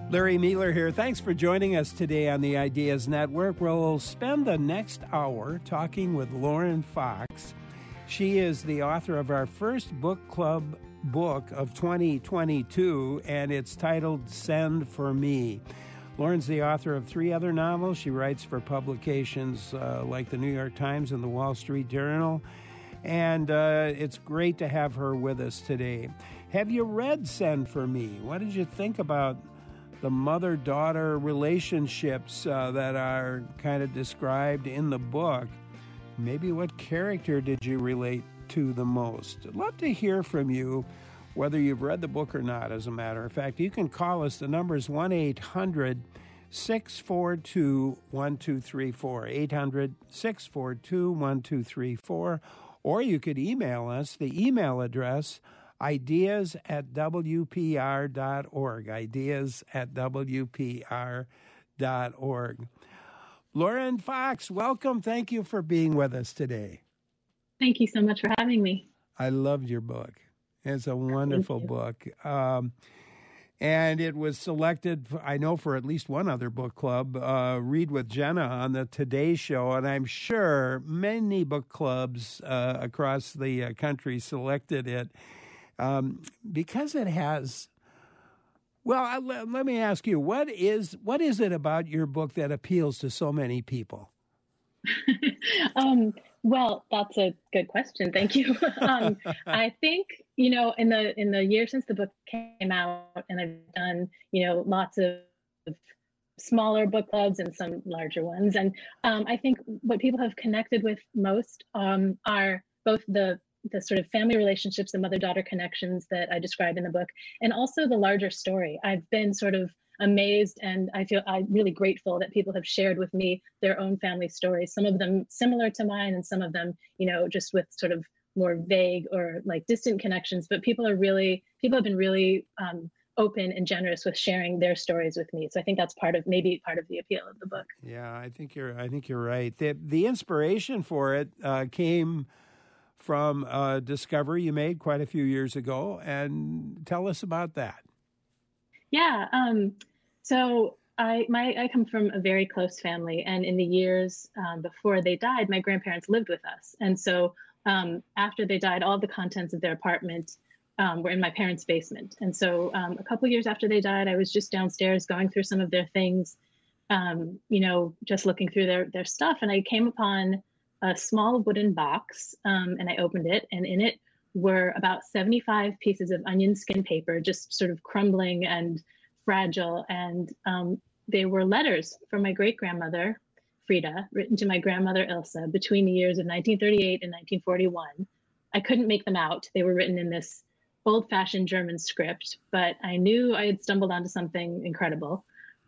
Larry Mealer here. Thanks for joining us today on the Ideas Network. We'll spend the next hour talking with Lauren Fox. She is the author of our first book club book of 2022, and it's titled Send for Me. Lauren's the author of 3 other novels. She writes for publications like the New York Times and the Wall Street Journal, and it's great to have her with us today. Have you read Send for Me? What did you think about the mother-daughter relationships that are kind of described in the book? Maybe what character did you relate to the most? I'd love to hear from you, whether you've read the book or not, as a matter of fact. You can call us. The number is 1-800-642-1234, 800-642-1234, or you could email us. The email address, ideas@wpr.org, ideas@wpr.org. Lauren Fox, welcome. Thank you for being with us today. Thank you so much for having me. I loved your book. It's a wonderful book. And it was selected, I know, for at least one other book club, Read with Jenna on the Today Show. And I'm sure many book clubs across the country selected it. Because it has, well, let me ask you, what is it about your book that appeals to so many people? Well, that's a good question. Thank you. I think, in the year since the book came out, and I've done, lots of smaller book clubs and some larger ones. And I think what people have connected with most are both the sort of family relationships, the mother-daughter connections that I describe in the book, and also the larger story. I've been sort of amazed, and I'm really grateful that people have shared with me their own family stories, some of them similar to mine and some of them, just with sort of more vague or like distant connections. But people have been really open and generous with sharing their stories with me. So I think that's part of the appeal of the book. Yeah, I think you're right. The inspiration for it came from a discovery you made quite a few years ago, and tell us about that. Yeah. So I come from a very close family, and in the years before they died, my grandparents lived with us. And so after they died, all the contents of their apartment were in my parents' basement. And so a couple years after they died, I was just downstairs going through some of their things, just looking through their stuff. And I came upon a small wooden box, and I opened it, and in it were about 75 pieces of onion skin paper, just sort of crumbling and fragile. And they were letters from my great-grandmother, Frida, written to my grandmother, Ilse, between the years of 1938 and 1941. I couldn't make them out. They were written in this old-fashioned German script, but I knew I had stumbled onto something incredible.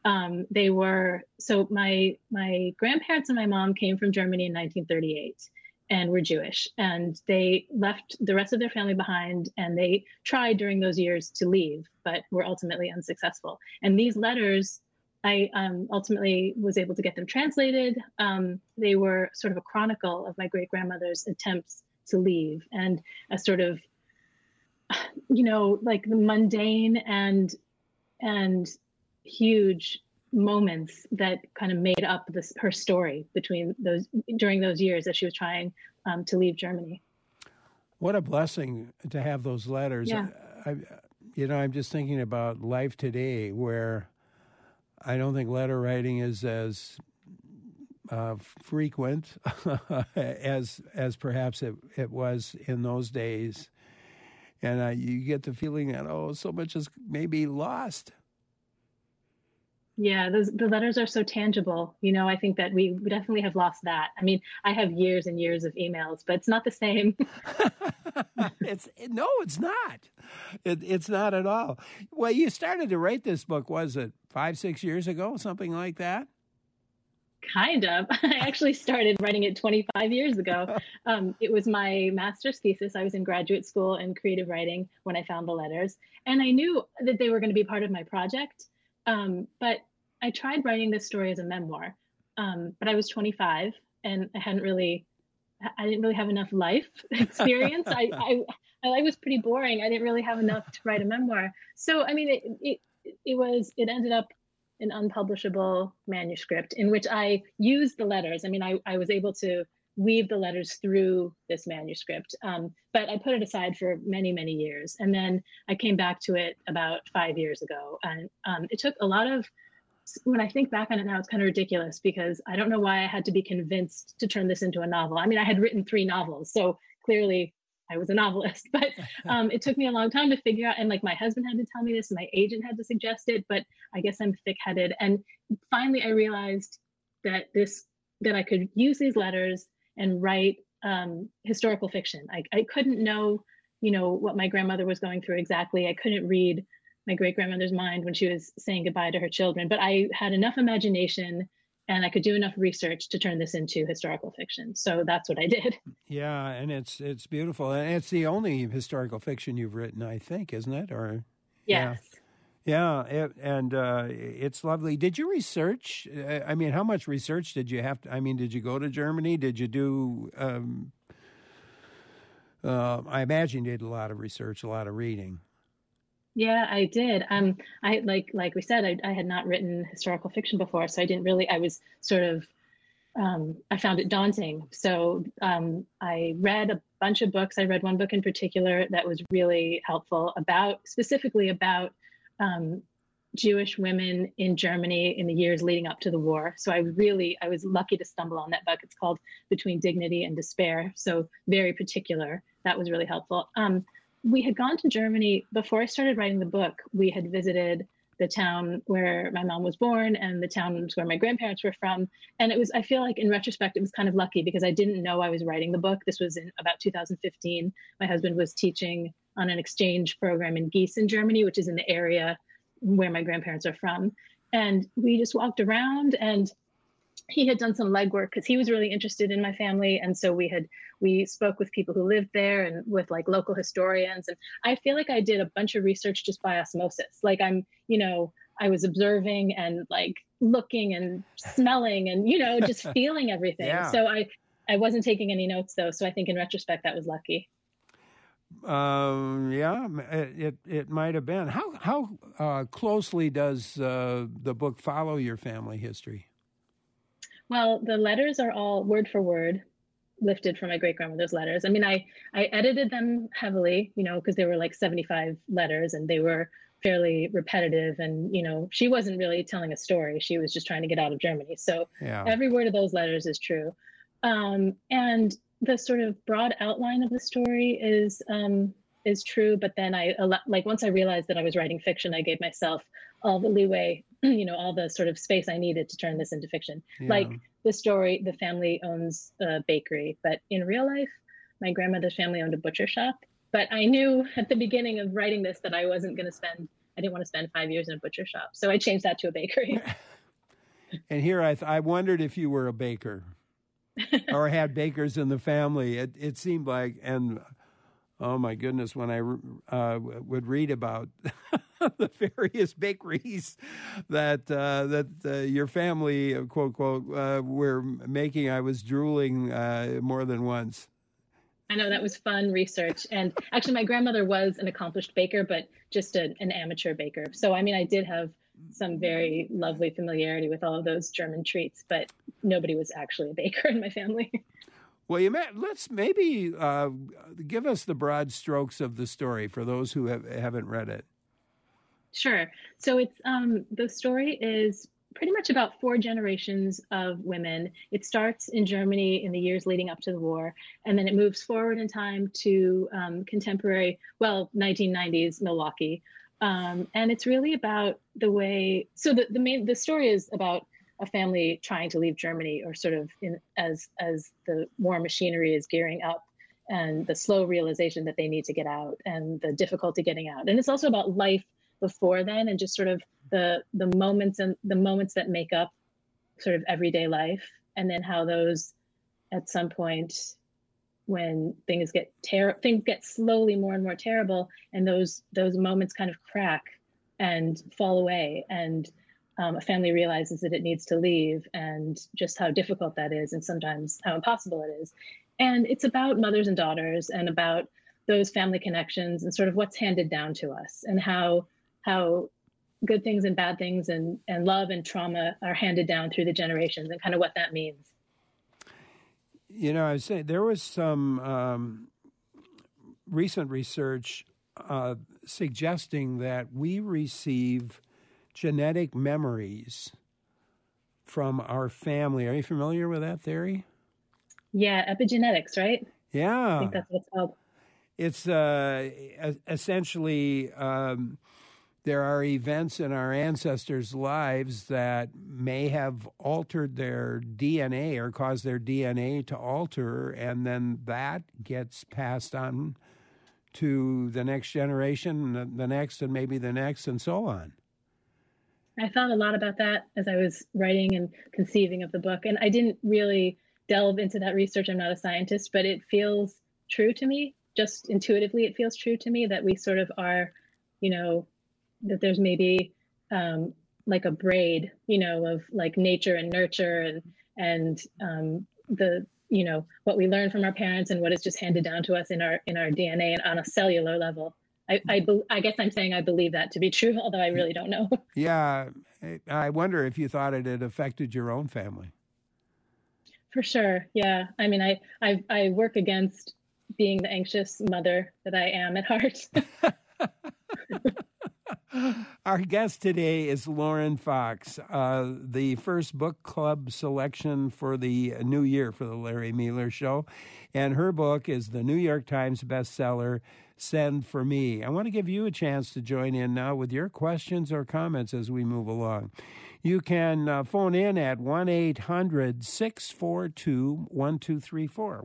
So my grandparents and my mom came from Germany in 1938 and were Jewish, and they left the rest of their family behind, and they tried during those years to leave, but were ultimately unsuccessful. And these letters, I ultimately was able to get them translated. They were sort of a chronicle of my great-grandmother's attempts to leave, and a sort of, like the mundane and huge moments that kind of made up her story during those years as she was trying to leave Germany. What a blessing to have those letters. Yeah. I'm just thinking about life today, where I don't think letter writing is as frequent as perhaps it was in those days. And you get the feeling that, so much is maybe lost. Yeah, the letters are so tangible. I think that we definitely have lost that. I mean, I have years and years of emails, but it's not the same. It's not. It's not at all. Well, you started to write this book, was it 5-6 years ago, something like that? Kind of. I actually started writing it 25 years ago. It was my master's thesis. I was in graduate school in creative writing when I found the letters, and I knew that they were going to be part of my project. But I tried writing this story as a memoir, but I was 25 and I didn't really have enough life experience. I was pretty boring. I didn't really have enough to write a memoir. So, I mean, it ended up an unpublishable manuscript in which I used the letters. I mean, I was able to weave the letters through this manuscript, but I put it aside for many, many years. And then I came back to it about 5 years ago. And it took a lot of, when I think back on it now, it's kind of ridiculous because I don't know why I had to be convinced to turn this into a novel. I mean, I had written 3 novels, so clearly I was a novelist, but it took me a long time to figure out. And like my husband had to tell me this, and my agent had to suggest it, but I guess I'm thick-headed. And finally I realized that I could use these letters and write historical fiction. I couldn't know, what my grandmother was going through exactly. I couldn't read my great-grandmother's mind when she was saying goodbye to her children, but I had enough imagination and I could do enough research to turn this into historical fiction. So that's what I did. Yeah, and it's beautiful. And it's the only historical fiction you've written, I think, isn't it? Or yes. Yeah, it's lovely. Did you research? I mean, how much research did you have to? I mean, did you go to Germany? Did you do? I imagine you did a lot of research, a lot of reading. Yeah, I did. I like we said, I had not written historical fiction before, so I didn't really. I was sort of. I found it daunting. So I read a bunch of books. I read one book in particular that was really helpful specifically about Jewish women in Germany in the years leading up to the war. So I was lucky to stumble on that book. It's called Between Dignity and Despair. So very particular. That was really helpful. We had gone to Germany before I started writing the book. We had visited the town where my mom was born and the towns where my grandparents were from. And I feel like in retrospect, it was kind of lucky because I didn't know I was writing the book. This was in about 2015. My husband was teaching on an exchange program in Gießen, Germany, which is in the area where my grandparents are from. And we just walked around, and he had done some legwork because he was really interested in my family. And so we spoke with people who lived there and with like local historians. And I feel like I did a bunch of research just by osmosis. Like I was observing and like looking and smelling and, just feeling everything. Yeah. So I wasn't taking any notes though. So I think in retrospect, that was lucky. Yeah, it might have been. How closely does the book follow your family history? Well, the letters are all word for word lifted from my great-grandmother's letters. I mean, I edited them heavily, because they were like 75 letters and they were fairly repetitive. And, she wasn't really telling a story. She was just trying to get out of Germany. So yeah. Every word of those letters is true. And the sort of broad outline of the story is true. But then once I realized that I was writing fiction, I gave myself all the leeway, all the sort of space I needed to turn this into fiction. Yeah. Like the story, the family owns a bakery, but in real life, my grandmother's family owned a butcher shop. But I knew at the beginning of writing this that I didn't want to spend 5 years in a butcher shop. So I changed that to a bakery. And here I wondered if you were a baker or had bakers in the family. It seemed like, and oh my goodness, when I would read about the various bakeries that your family, quote, quote, were making, I was drooling more than once. I know, that was fun research. And actually, my grandmother was an accomplished baker, but just an amateur baker. So, I mean, I did have some very lovely familiarity with all of those German treats, but nobody was actually a baker in my family. Well, let's maybe give us the broad strokes of the story for those who haven't read it. Sure. So it's the story is pretty much about 4 generations of women. It starts in Germany in the years leading up to the war, and then it moves forward in time to contemporary, 1990s Milwaukee. And it's really about the way. So the story is about a family trying to leave Germany, or sort of as the war machinery is gearing up, and the slow realization that they need to get out, and the difficulty getting out. And it's also about life before then, and just sort of the moments that make up sort of everyday life, and then how those, at some point, when things get slowly more and more terrible, and those moments kind of crack and fall away, and a family realizes that it needs to leave, and just how difficult that is, and sometimes how impossible it is. And it's about mothers and daughters, and about those family connections, and sort of what's handed down to us, and how good things and bad things and love and trauma are handed down through the generations and kind of what that means. I was saying there was some recent research suggesting that we receive genetic memories from our family. Are you familiar with that theory? Yeah, epigenetics, right? Yeah. I think that's what it's called. It's essentially there are events in our ancestors' lives that may have altered their DNA or caused their DNA to alter, and then that gets passed on to the next generation, the next, and maybe the next, and so on. I thought a lot about that as I was writing and conceiving of the book, and I didn't really delve into that research. I'm not a scientist, but it feels true to me. Just intuitively, it feels true to me that we sort of are, that there's maybe like a braid, of like nature and nurture and the, what we learn from our parents and what is just handed down to us in our DNA and on a cellular level. I guess I'm saying I believe that to be true, although I really don't know. Yeah, I wonder if you thought it had affected your own family. For sure, yeah. I mean, I work against being the anxious mother that I am at heart. Our guest today is Lauren Fox, the first book club selection for the new year for the Larry Miller Show. And her book is the New York Times bestseller, Send for Me. I want to give you a chance to join in now with your questions or comments as we move along. You can phone in at 1-800-642-1234,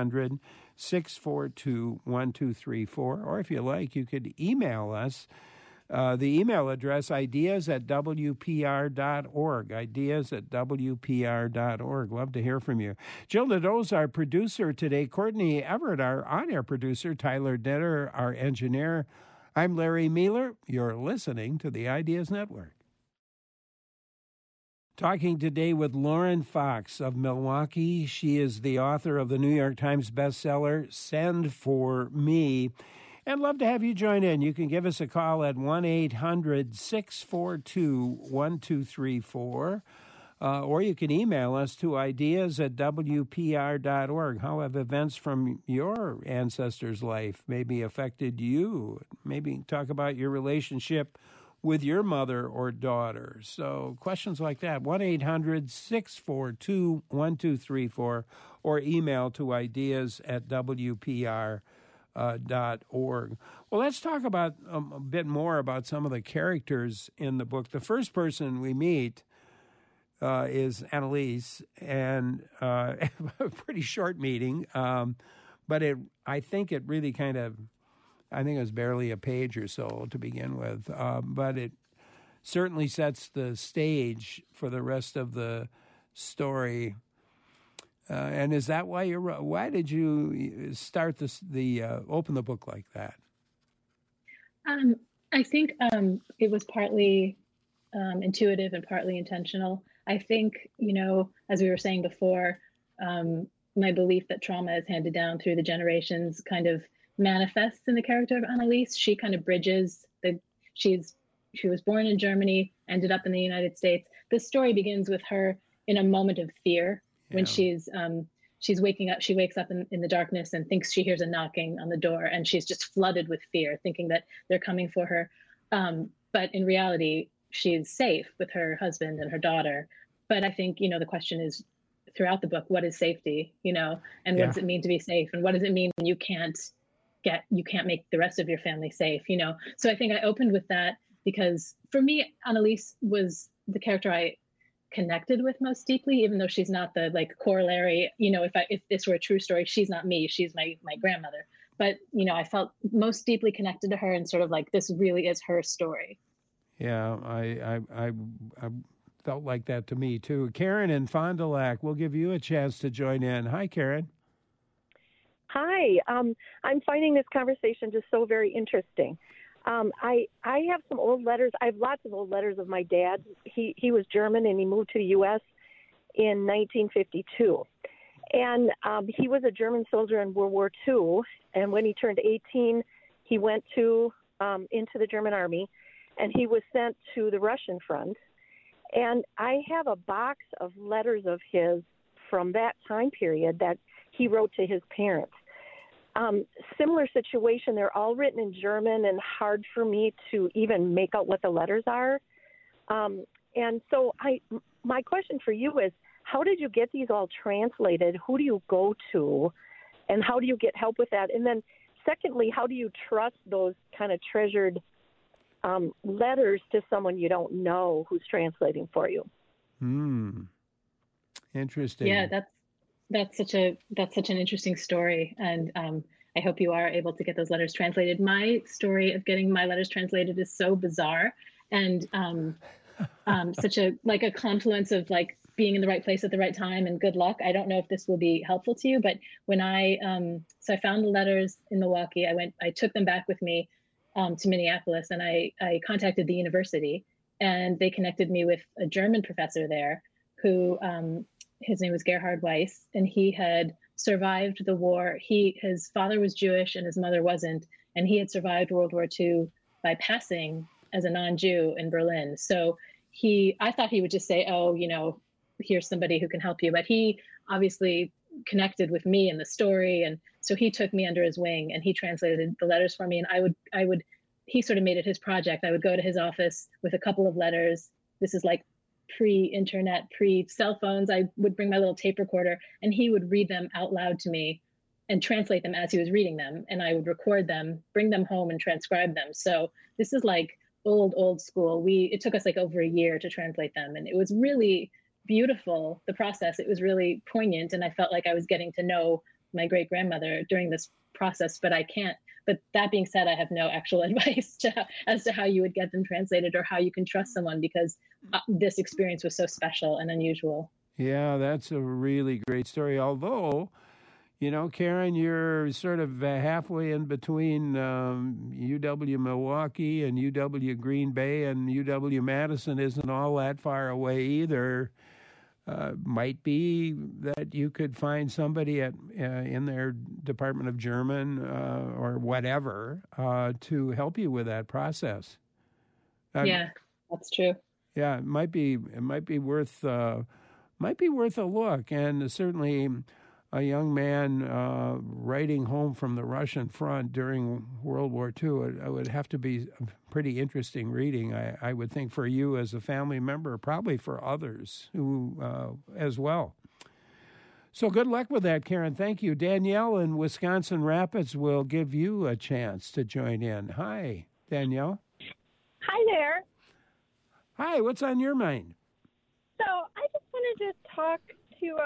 1-800-642-1234, or if you like, you could email us. The email address, ideas@wpr.org, ideas@wpr.org. Love to hear from you. Jill Nadeau's our producer today. Courtney Everett, our on-air producer. Tyler Denner, our engineer. I'm Larry Miller. You're listening to the Ideas Network. Talking today with Lauren Fox of Milwaukee. She is the author of the New York Times bestseller, Send for Me. And love to have you join in. You can give us a call at 1-800-642-1234, or you can email us to ideas@wpr.org. How have events from your ancestors' life maybe affected you? Maybe talk about your relationship with your mother or daughter. So questions like that, 1-800-642-1234, or email to ideas@wpr.org. Well, let's talk about a bit more about some of the characters in the book. The first person we meet is Annalise, and a pretty short meeting, but I think it really I think it was barely a page or so to begin with, but it certainly sets the stage for the rest of the story. And is that why why did you start open the book like that? I think it was partly intuitive and partly intentional. I think, as we were saying before, my belief that trauma is handed down through the generations kind of manifests in the character of Annalise. She kind of bridges she was born in Germany, ended up in the United States. The story begins with her in a moment of fear when she's waking up. She wakes up in the darkness and thinks she hears a knocking on the door, and she's just flooded with fear, thinking that they're coming for her. But in reality, she's safe with her husband and her daughter. But I think, the question is throughout the book, what is safety, and what does it mean to be safe? And what does it mean when you can't make the rest of your family safe, So I think I opened with that because for me, Annalise was the character I connected with most deeply, even though she's not the corollary, if this were a true story, she's not me, she's my grandmother. But, I felt most deeply connected to her and sort of this really is her story. Yeah, I felt like that to me too. Karen in Fond du Lac, we'll give you a chance to join in. Hi, Karen. Hi, I'm finding this conversation just so very interesting. I have some old letters. I have lots of old letters of my dad. He was German and he moved to the U.S. in 1952. And he was a German soldier in World War II. And when he turned 18, he went into the German army. and he was sent to the Russian front. And I have a box of letters of his from that time period that he wrote to his parents. Similar situation, they're all written in German and hard for me to even make out what the letters are. And so my question for you is, how did you get these all translated? Who do you go to? And how do you get help with that? And then secondly, how do you trust those kind of treasured letters to someone you don't know who's translating for you? Interesting. Yeah, that's such an interesting story, and I hope you are able to get those letters translated. My story of getting my letters translated is so bizarre, and such a confluence of like being in the right place at the right time and good luck. I don't know if this will be helpful to you, but when I found the letters in Milwaukee, I took them back with me to Minneapolis, and I contacted the university, and they connected me with a German professor there who, his name was Gerhard Weiss, and he had survived the war. His father was Jewish and his mother wasn't, and he had survived World War II by passing as a non-Jew in Berlin. So I thought he would just say, oh, here's somebody who can help you. But he obviously connected with me in the story. And so he took me under his wing and he translated the letters for me. And he sort of made it his project. I would go to his office with a couple of letters. This is like pre-internet, pre-cell phones. I would bring my little tape recorder and he would read them out loud to me and translate them as he was reading them. And I would record them, bring them home and transcribe them. So this is like old school. It took us like over a year to translate them. And it was really beautiful, the process. It was really poignant. And I felt like I was getting to know my great grandmother during this process, but that being said, I have no actual advice as to how you would get them translated or how you can trust someone, because this experience was so special and unusual. Yeah, that's a really great story. Although, Karen, you're sort of halfway in between UW Milwaukee and UW Green Bay, and UW Madison isn't all that far away either. Might be that you could find somebody in their Department of German or whatever to help you with that process. Yeah, that's true. Yeah, it might be worth a look, and certainly a young man writing home from the Russian front during World War II, it would have to be pretty interesting reading, I would think, for you as a family member, probably for others who as well. So good luck with that, Karen. Thank you. Danielle in Wisconsin Rapids will give you a chance to join in. Hi, Danielle. Hi there. Hi, what's on your mind? So I just wanted to talk to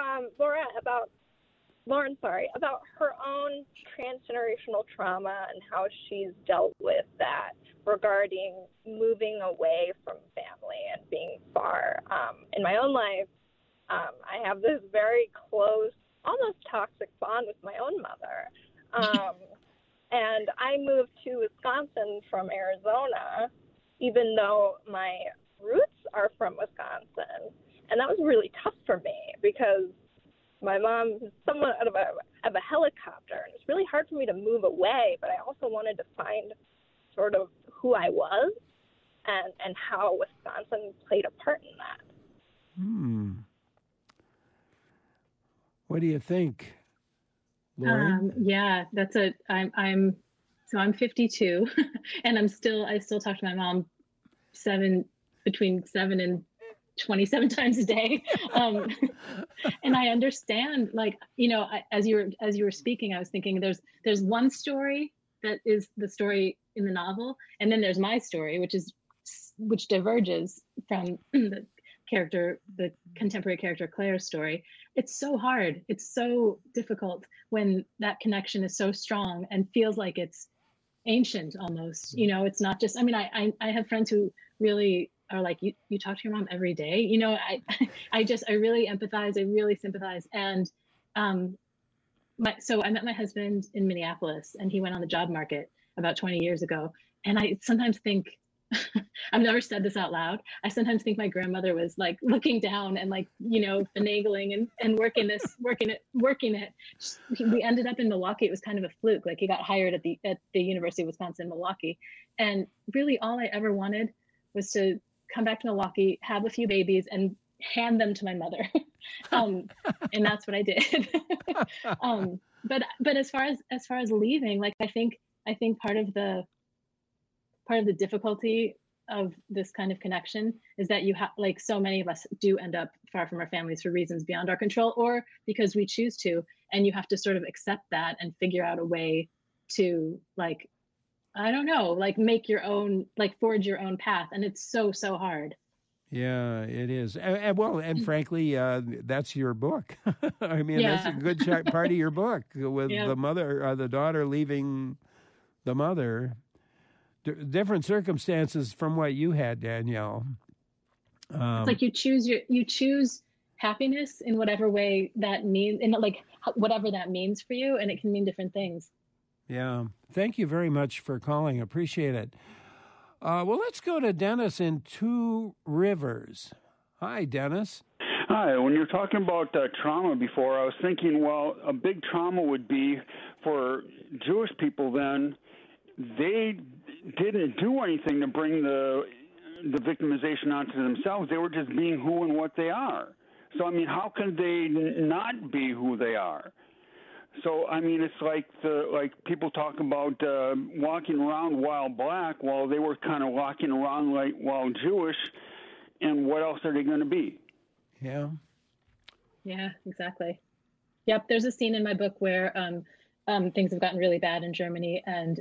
Lauren, about her own transgenerational trauma and how she's dealt with that regarding moving away from family and being far. In my own life, I have this very close, almost toxic bond with my own mother. And I moved to Wisconsin from Arizona, even though my roots are from Wisconsin. And that was really tough for me because my mom is somewhat out of a helicopter, and it's really hard for me to move away, but I also wanted to find sort of who I was and how Wisconsin played a part in that. What do you think, Lauren? Yeah, I'm 52 and I still talk to my mom between 7 and 27 times a day. And I understand, as you were speaking, I was thinking there's one story that is the story in the novel, and then there's my story, which diverges from the contemporary character Claire's story. It's so hard. It's so difficult when that connection is so strong and feels like it's ancient almost. It's not just, I have friends who really are like, you talk to your mom every day. I really empathize. I really sympathize. And so I met my husband in Minneapolis, and he went on the job market about 20 years ago. And I sometimes think, I've never said this out loud, I sometimes think my grandmother was like looking down and finagling and working it. We ended up in Milwaukee. It was kind of a fluke. Like, he got hired at the University of Wisconsin-Milwaukee. And really all I ever wanted come back to Milwaukee, have a few babies, and hand them to my mother. And that's what I did. But as far as leaving, like I think part of the difficulty of this kind of connection is that you have, like, so many of us do end up far from our families for reasons beyond our control, or because we choose to, and you have to sort of accept that and figure out a way to, like, I don't know, like make your own, like forge your own path. And it's so hard. Yeah, it is. And frankly, that's your book. I mean, that's a good part of your book with the mother, the daughter leaving the mother. Different circumstances from what you had, Danielle. It's like you choose happiness in whatever way that means, in like whatever that means for you, and it can mean different things. Yeah. Thank you very much for calling. Appreciate it. Well, let's go to Dennis in Two Rivers. Hi, Dennis. Hi. When you were talking about trauma before, I was thinking, well, a big trauma would be for Jewish people then. They didn't do anything to bring the victimization onto themselves. They were just being who and what they are. So, I mean, how can they not be who they are? So, I mean, it's like people talk about walking around while black, while they were kind of walking around like while Jewish, and what else are they going to be? Yeah. Yeah, exactly. Yep. There's a scene in my book where things have gotten really bad in Germany, and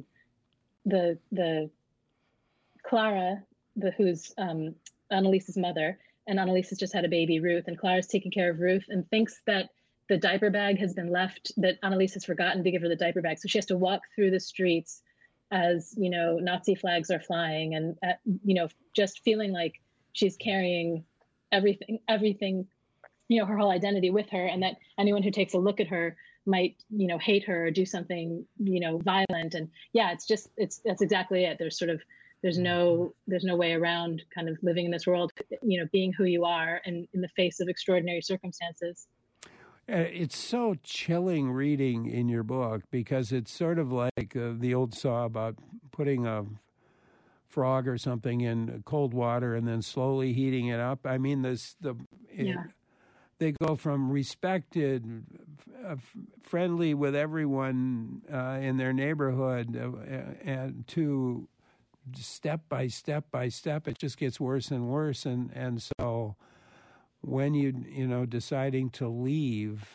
the Clara, who's Annalise's mother, and Annalise has just had a baby, Ruth, and Clara's taking care of Ruth and thinks that the diaper bag has been left, that Annalise has forgotten to give her the diaper bag. So she has to walk through the streets as, you know, Nazi flags are flying, and, you know, just feeling like she's carrying everything, you know, her whole identity with her, and that anyone who takes a look at her might, you know, hate her or do something, you know, violent. And yeah, that's exactly it. There's no way around kind of living in this world, you know, being who you are and in the face of extraordinary circumstances. It's so chilling reading in your book, because it's sort of like the old saw about putting a frog or something in cold water and then slowly heating it up. I mean, they go from respected, friendly with everyone in their neighborhood, and to step by step, it just gets worse and worse. And so when you know, deciding to leave,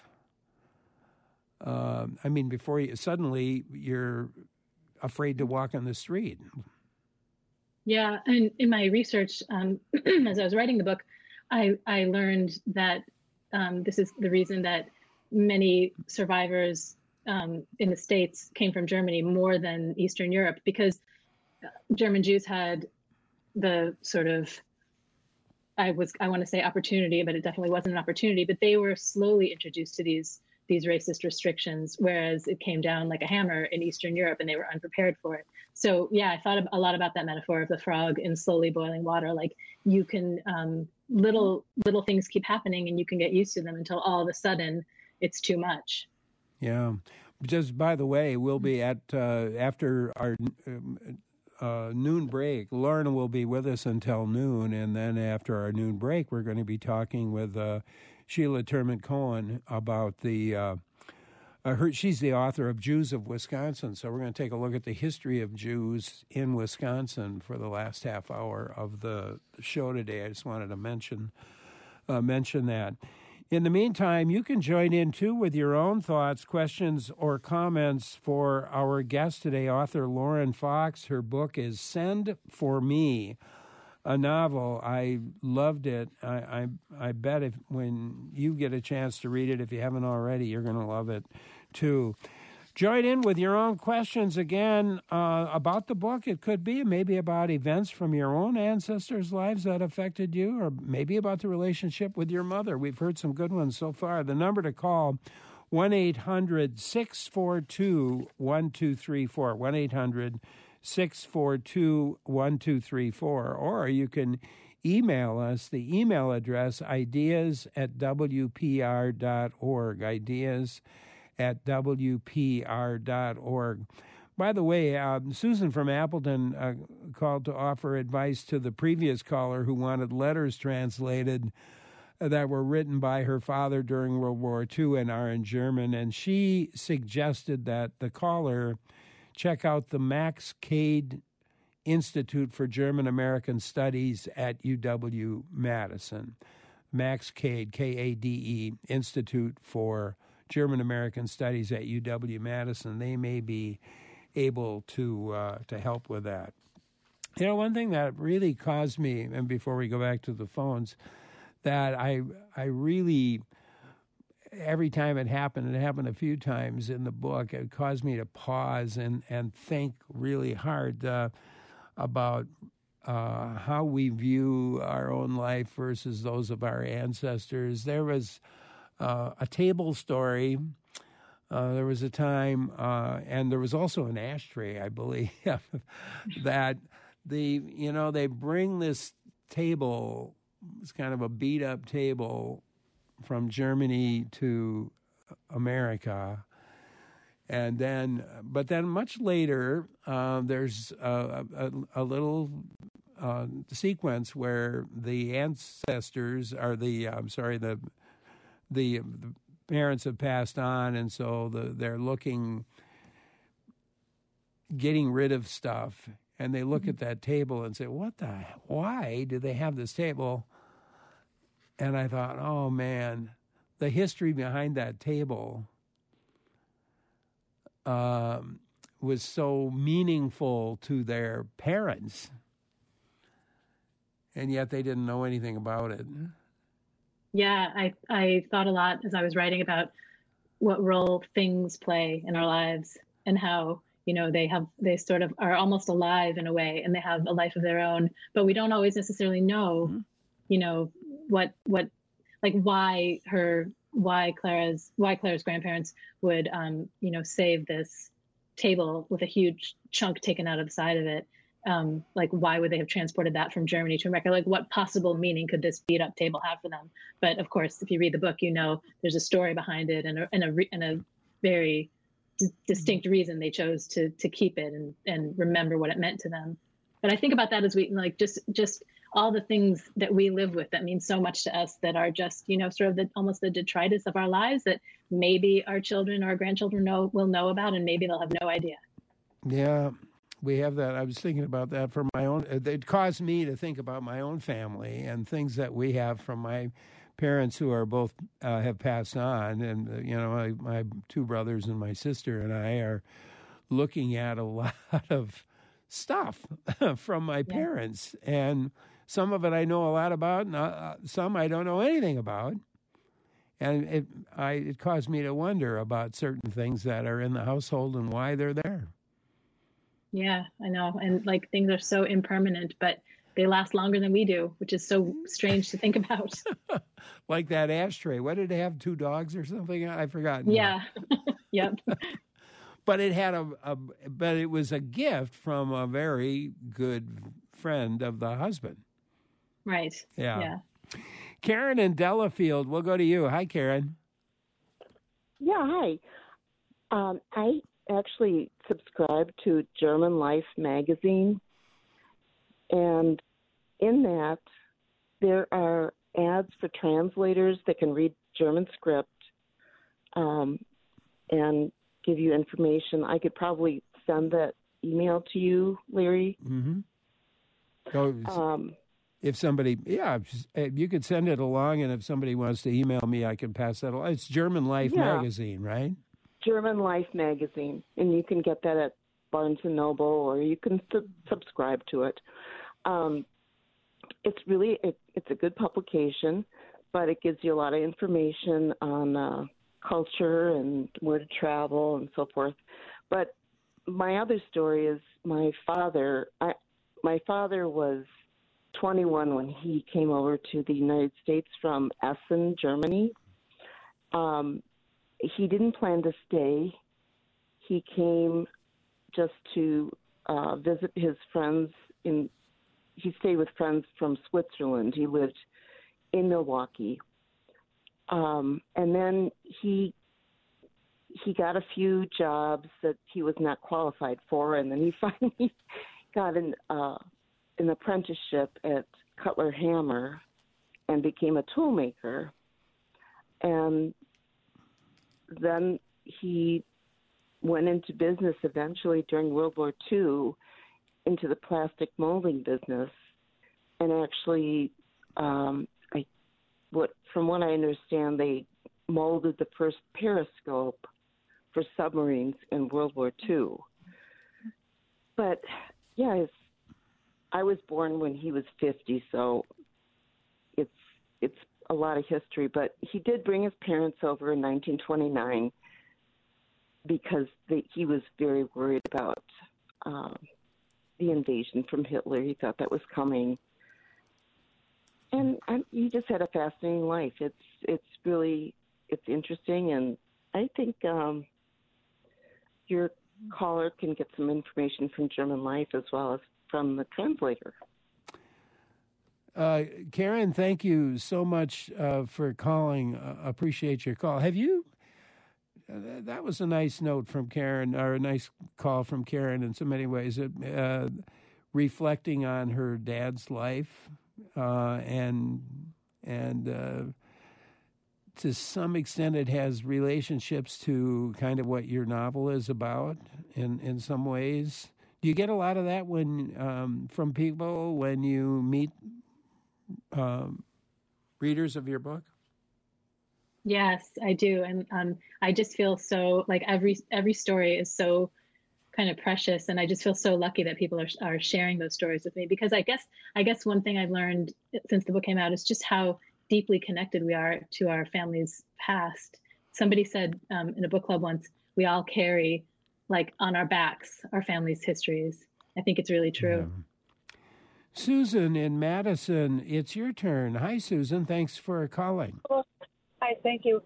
I mean, before suddenly you're afraid to walk on the street. Yeah. And in my research, as I was writing the book, I learned that this is the reason that many survivors in the States came from Germany more than Eastern Europe, because German Jews had the sort of, I want to say opportunity, but it definitely wasn't an opportunity, but they were slowly introduced to these racist restrictions, whereas it came down like a hammer in Eastern Europe and they were unprepared for it. So yeah, I thought a lot about that metaphor of the frog in slowly boiling water. Like, you can, little things keep happening and you can get used to them until all of a sudden it's too much. Yeah. Just by the way, we'll be at, after our noon break, Lorna will be with us until noon, and then after our noon break, we're going to be talking with Sheila Turman-Cohen about she's the author of Jews of Wisconsin, so we're going to take a look at the history of Jews in Wisconsin for the last half hour of the show today. I just wanted to mention that. In the meantime, you can join in, too, with your own thoughts, questions, or comments for our guest today, author Lauren Fox. Her book is Send for Me, a novel. I loved it. I bet when you get a chance to read it, if you haven't already, you're going to love it, too. Join in with your own questions, again, about the book. It could be maybe about events from your own ancestors' lives that affected you, or maybe about the relationship with your mother. We've heard some good ones so far. The number to call, 1-800-642-1234, 1-800-642-1234, or you can email us. The email address, ideas@wpr.org, ideas@wpr.org. By the way, Susan from Appleton called to offer advice to the previous caller who wanted letters translated that were written by her father during World War II and are in German. And she suggested that the caller check out the Max Cade Institute for German American Studies at UW-Madison. Max Cade, K-A-D-E, Institute for German American Studies at UW-Madison. They may be able to help with that. You know, one thing that really caused me, and before we go back to the phones, that I really, every time it happened a few times in the book, it caused me to pause and think really hard about how we view our own life versus those of our ancestors. There was a table story. There was a time, and there was also an ashtray, I believe, that they bring this table. It's kind of a beat-up table from Germany to America, and then, but then much later, there's a little sequence where the ancestors are the parents have passed on, and so they're getting rid of stuff, and they look at that table and say, why do they have this table? And I thought, oh man, the history behind that table was so meaningful to their parents, and yet they didn't know anything about it. Yeah, I thought a lot as I was writing about what role things play in our lives and how, they sort of are almost alive in a way, and they have a life of their own, but we don't always necessarily know, what why Clara's grandparents would, save this table with a huge chunk taken out of the side of it. Why would they have transported that from Germany to America? Like, what possible meaning could this beat up table have for them? But of course, if you read the book, there's a story behind it and a very distinct reason they chose to keep it and remember what it meant to them. But I think about that as we just all the things that we live with that mean so much to us that are just, sort of almost the detritus of our lives that maybe our children or our grandchildren will know about, and maybe they'll have no idea. Yeah. We have that. I was thinking about that for my own. It caused me to think about my own family and things that we have from my parents who are both have passed on. And, my two brothers and my sister and I are looking at a lot of stuff from my parents. And some of it I know a lot about, and some I don't know anything about. And it caused me to wonder about certain things that are in the household and why they're there. Yeah, I know. And things are so impermanent, but they last longer than we do, which is so strange to think about. Like that ashtray. What did it have? 2 dogs or something? I've forgotten. Yeah. Yep. But it had but it was a gift from a very good friend of the husband. Right. Yeah. Karen in Delafield, we'll go to you. Hi, Karen. Yeah, hi. I actually subscribe to German Life magazine, and in that there are ads for translators that can read German script and give you information. I could probably send that email to you, Larry. Mm-hmm. So, if somebody, you could send it along, and if somebody wants to email me, I can pass that along. It's German Life magazine, right? German Life magazine, and you can get that at Barnes & Noble, or you can subscribe to it. It's really, it's a good publication, but it gives you a lot of information on culture and where to travel and so forth. But my other story is my father was 21 when he came over to the United States from Essen, Germany. He didn't plan to stay. He came just to visit his friends. He stayed with friends from Switzerland. He lived in Milwaukee. And then he he got a few jobs that he was not qualified for, and then he finally got an apprenticeship at Cutler Hammer and became a tool maker. And then he went into business eventually during World War II into the plastic molding business, and actually, from what I understand, they molded the first periscope for submarines in World War II. But yeah, I was born when he was 50, so it's a lot of history. But he did bring his parents over in 1929 because he was very worried about the invasion from Hitler. He thought that was coming. And he just had a fascinating life. It's really interesting, and I think your caller can get some information from German Life as well as from the translator. Karen, thank you so much for calling. Appreciate your call. Have you? That was a nice note from Karen, or a nice call from Karen in so many ways. Reflecting on her dad's life, and to some extent, it has relationships to kind of what your novel is about in some ways. Do you get a lot of that from people when you meet readers of your book? Yes, I do. And I just feel so like every story is so kind of precious. And I just feel so lucky that people are sharing those stories with me, because I guess one thing I've learned since the book came out is just how deeply connected we are to our family's past. Somebody said in a book club once, we all carry like on our backs our family's histories. I think it's really true. Yeah. Susan in Madison, it's your turn. Hi, Susan. Thanks for calling. Well, hi, thank you.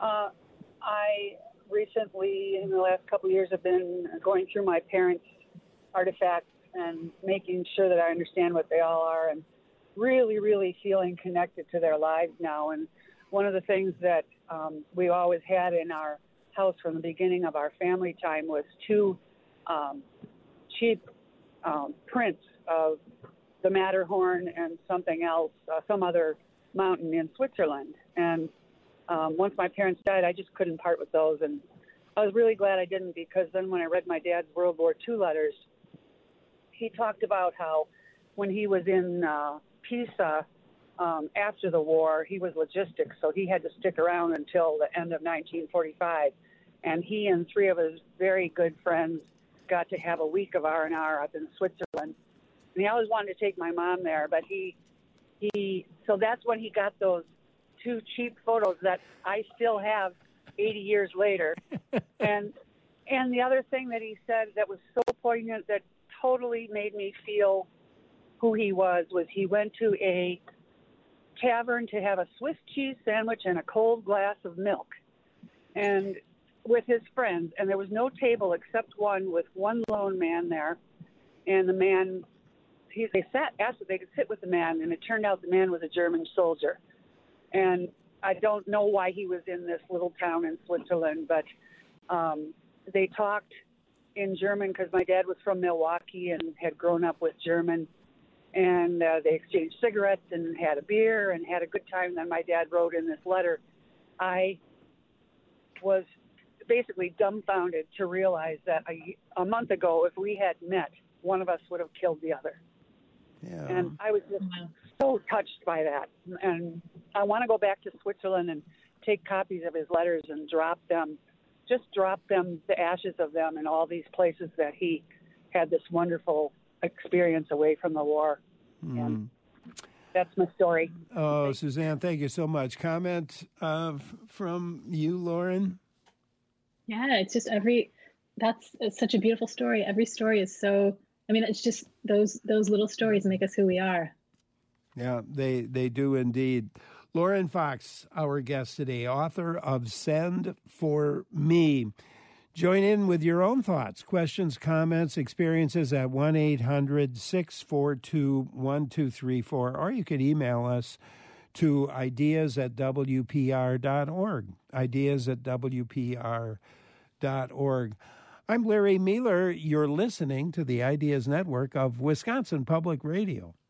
I recently, in the last couple of years, have been going through my parents' artifacts and making sure that I understand what they all are, and really, really feeling connected to their lives now. And one of the things that we always had in our house from the beginning of our family time was two cheap prints of the Matterhorn and something else, some other mountain in Switzerland. And once my parents died, I just couldn't part with those. And I was really glad I didn't, because then when I read my dad's World War II letters, he talked about how when he was in Pisa after the war, he was logistics, so he had to stick around until the end of 1945. And he and three of his very good friends got to have a week of R&R up in Switzerland. And he always wanted to take my mom there, but so that's when he got those two cheap photos that I still have 80 years later. And the other thing that he said that was so poignant, that totally made me feel who he was he went to a tavern to have a Swiss cheese sandwich and a cold glass of milk, and with his friends, and there was no table except one with one lone man there. And the man, they asked if they could sit with the man, and it turned out the man was a German soldier. And I don't know why he was in this little town in Switzerland, but they talked in German because my dad was from Milwaukee and had grown up with German. And they exchanged cigarettes and had a beer and had a good time. And then my dad wrote in this letter, I was basically dumbfounded to realize that a month ago, if we had met, one of us would have killed the other. Yeah. And I was just so touched by that. And I want to go back to Switzerland and take copies of his letters and drop them, the ashes of them in all these places that he had this wonderful experience away from the war. And that's my story. Oh, Suzanne, thank you so much. Comment from you, Lauren? Yeah, it's just it's such a beautiful story. Every story is so, it's just those little stories make us who we are. Yeah, they do indeed. Lauren Fox, our guest today, author of Send for Me. Join in with your own thoughts, questions, comments, experiences at 1-800-642-1234, or you could email us to ideas@wpr.org, ideas@wpr.org. I'm Larry Mueller. You're listening to the Ideas Network of Wisconsin Public Radio.